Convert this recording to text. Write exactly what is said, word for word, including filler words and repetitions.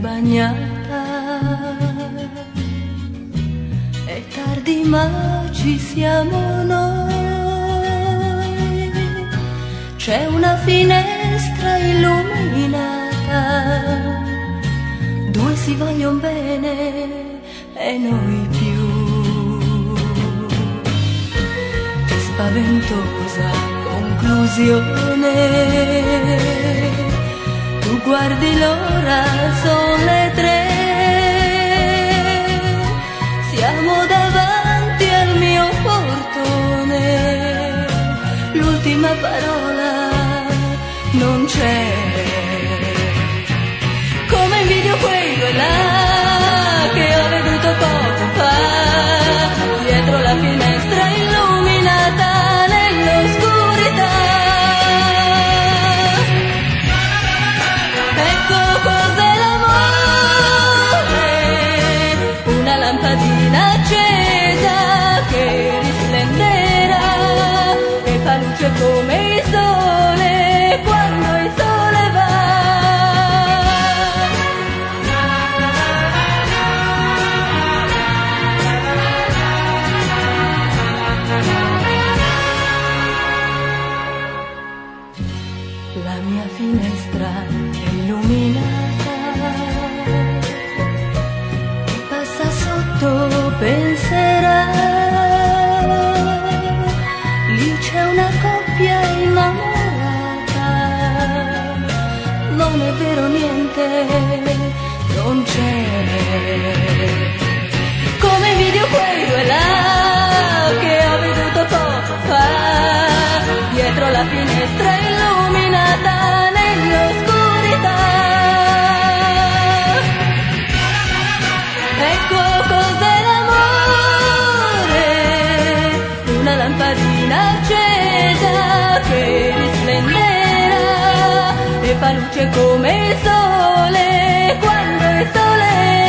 bagnata. È tardi ma ci siamo noi, c'è una finestra illuminata, due si vogliono bene e noi più. Che spaventosa conclusione, tu guardi l'ora, sono le tre, siamo davanti al mio portone, l'ultima parola non c'è. Come invidio quei due là che ho veduto poco fa, dietro la finestra illuminata nell'oscurità. Ecco cos'è l'amore, una lampadina accesa che risplenderà e fa luce come il sole quando il sole va. La mia finestra è illuminata, chi passa sotto penserà, lì c'è una coppia innamorata. Non è vero niente, non c'è. Come invidio quei due là che ho veduto poco fa, dietro la finestra illuminata nell'oscurità. Ecco cos'è l'amore, una lampadina accesa che risplenderà e fa luce come il sole quando il sole